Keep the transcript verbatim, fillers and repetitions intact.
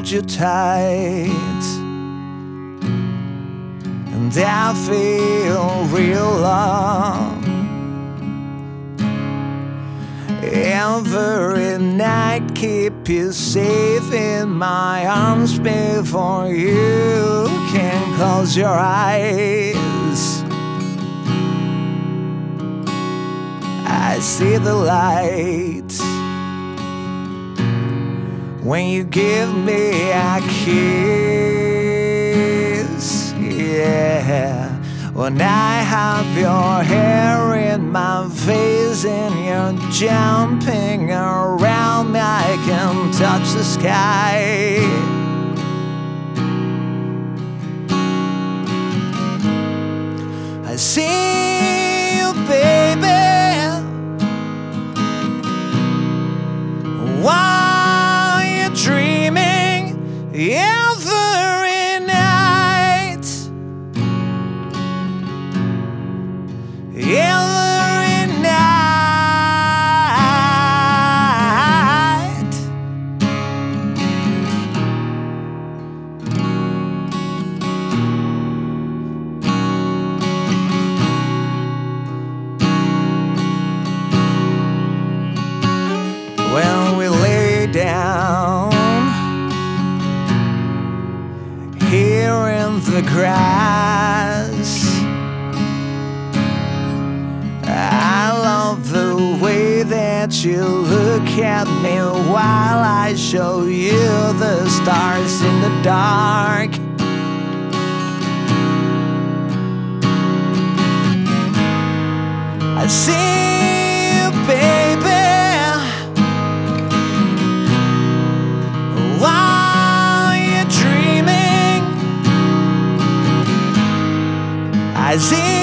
hold you tight, and I feel real love. Every night keep you safe in my arms before you can close your eyes. I see the light when you give me a kiss, yeah. When I have your hair in my face and you're jumping around me, I can touch the sky. I see you, baby, while you're dreaming every night, every night. When we lay down here in the grass, I love the way that you look at me while I show you the stars in the dark. I see you, baby, while you're dreaming. I see